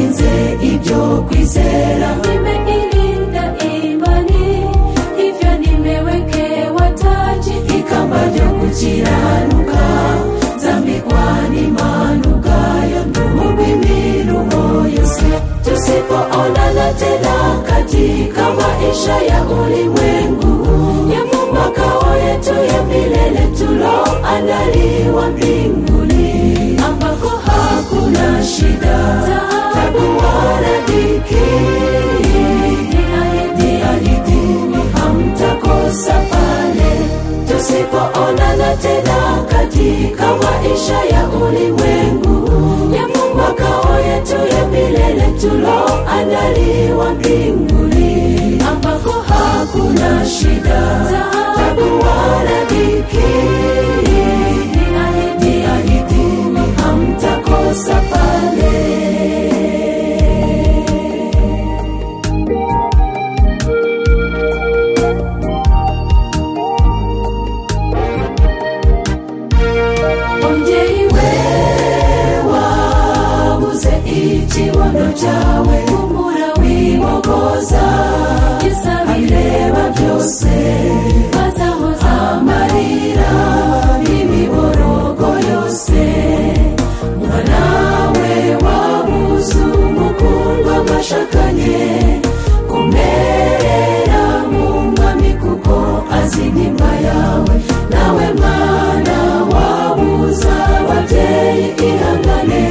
warinze ibyo kwizera. Nimeilinda imani, hivyo nimewekewa taji, ikamba ryo gukiranuka nzambikwa n'impanuka yo mu rw'imiruho yose. Tusipoonana tena katika maisha ya ulimwengu, ya makao yetu ya milele tuloandaliwa mbinguni, ambako hakuna shida, tabu wala dhiki. Niahidini hamtakosa pale. Tusipoonana tena katika maisha ya ulimwengu, ya makao yetu ya milele tuloandaliwa mbinguni, ambako hakuna shida, tabu wala dhiki. Niahidini hamtakosa pale. Ikibondo cyawe umura wibogoza, abireba byose bazahoza amarira n'imiborogo yose. Umva nawe wabuze umukundwa mwashakanye, kumerera mu mwami kuko azi nimba yawe. Nawe mwana wabuze ababyeyi, ihangane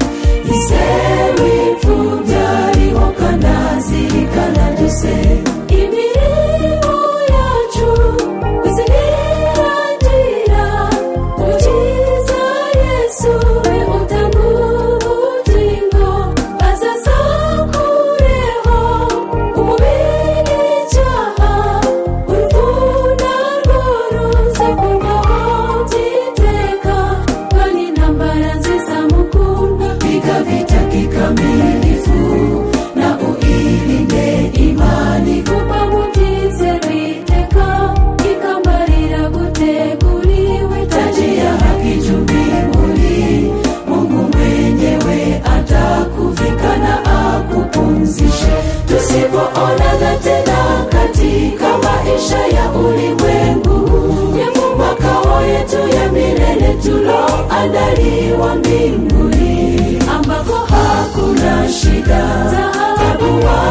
wipfubyariho kanazirikana byose. Imirimo yacu kuzinirangira, ukiza Yesu we utanga ubugingo, azazakureho umubiri icyaha, uruvuna rwo ruzakurwaho byiteka, kandi intambara zizamukunda. Piga vita kikamilifu na uilinde imani, kuba mutizero iteka, ikambarira guteguriwe taji ya haki juu mbinguni. Mungu mwenyewe atakuvika na akupumzishe. Tusipoonana tena katika maisha ya ulimwengu, ya makao yetu ya milele tuloandaliwa mbinguni, ambako hakuna shida, tabu